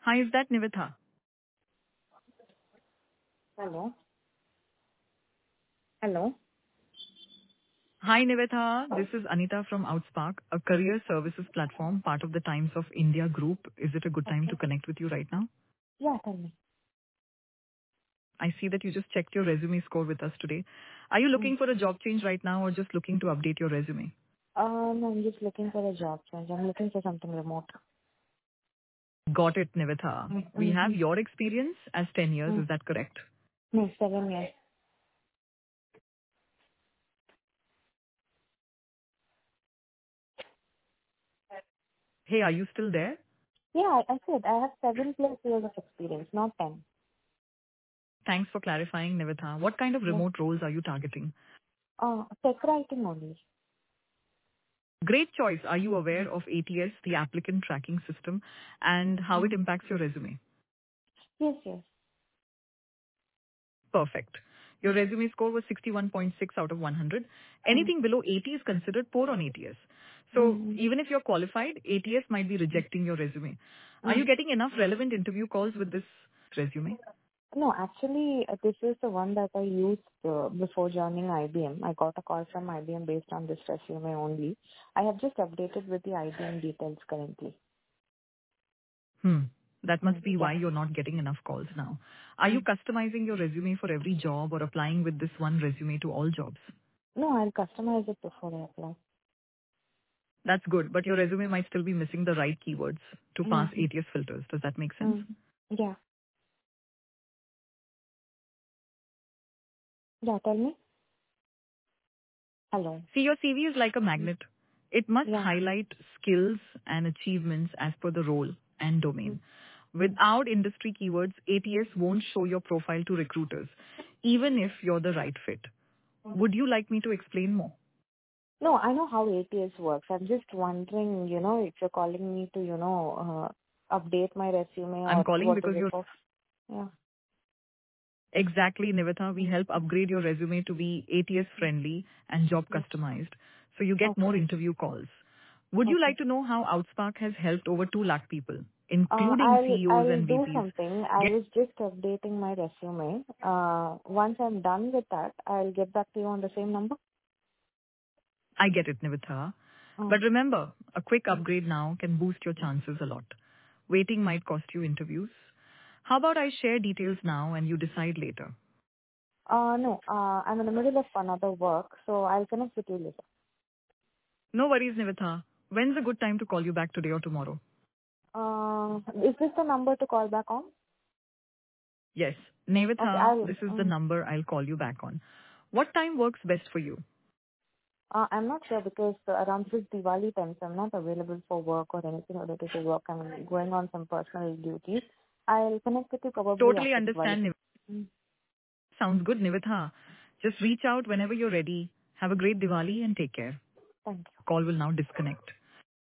Hi, is that Nivitha? Hello. Hello. Hi, Nivitha. This is Anita from Outspark, a career services platform, part of the Times of India group. Is it a good time to Okay. connect with you right now? Yeah, tell me. I see that you just checked your resume score with us today. Are you Mm. looking for a job change right now or just looking to update your resume? No, I'm just looking for a job change. I'm looking for something remote. Got it, Nivitha. We have Mm-hmm. your experience as 10 years. Mm. Is that correct? No, 7 years. Hey, are you still there? Yeah, I said I have 7+ years of experience, not 10. Thanks for clarifying, Nivitha. What kind of Yeah. remote roles are you targeting? Tech writing only. Great choice. Are you aware of ATS, the applicant tracking system, and how it impacts your resume? Yes, yes. Perfect. Your resume score was 61.6 out of 100. Mm. Anything below 80 is considered poor on ATS. So Mm. even if you're qualified, ATS might be rejecting your resume. Are you Mm. getting enough relevant interview calls with this resume? No, actually, this is the one that I used before joining IBM. I got a call from IBM based on this resume only. I have just updated with the IBM details currently. Hmm. That must be Yeah. why you're not getting enough calls now. Are you Mm. customizing your resume for every job or applying with this one resume to all jobs? No, I'll customize it before I apply. That's good, but your resume might still be missing the right keywords to pass Mm-hmm. ATS filters. Does that make sense? Mm. Yeah. Yeah, tell me. Hello. See, your CV is like a Mm. magnet. It must Yeah. highlight skills and achievements as per the role and Mm. domain. Mm. Without industry keywords, ATS won't show your profile to recruiters, even if you're the right fit. Mm. Would you like me to explain more? No, I know how ATS works. I'm just wondering, if you're calling me to, update my resume I'm or calling what is because it you're for? Yeah. exactly, Nivita. We help upgrade your resume to be ATS Mm. friendly and job Mm. customized, so you get Okay. more interview calls. Would you Okay. like to know how Outspark has helped over 2 lakh people, including CEOs I'll and do VPs, something. I get was just updating my resume. Once I'm done with that, I'll get back to you on the same number. I get it, Nivita. Mm. But remember, a quick upgrade now can boost your chances a lot. Waiting might cost you interviews. How about I share details now and you decide later? No, I'm in the middle of another work, so I'll connect with you later. No worries, Nivita. When's a good time to call you back today or tomorrow? Is this the number to call back on? Yes, Okay, Nivita, this is the number I'll call you back on. What time works best for you? I'm not sure because around this Diwali time, so I'm not available for work or anything related to work. I'm going on some personal duties. I'll connect with you probably Totally after Diwali. understand, Mm. Sounds good, Nivita. Just reach out whenever you're ready. Have a great Diwali and take care. Thank you. Call will now disconnect.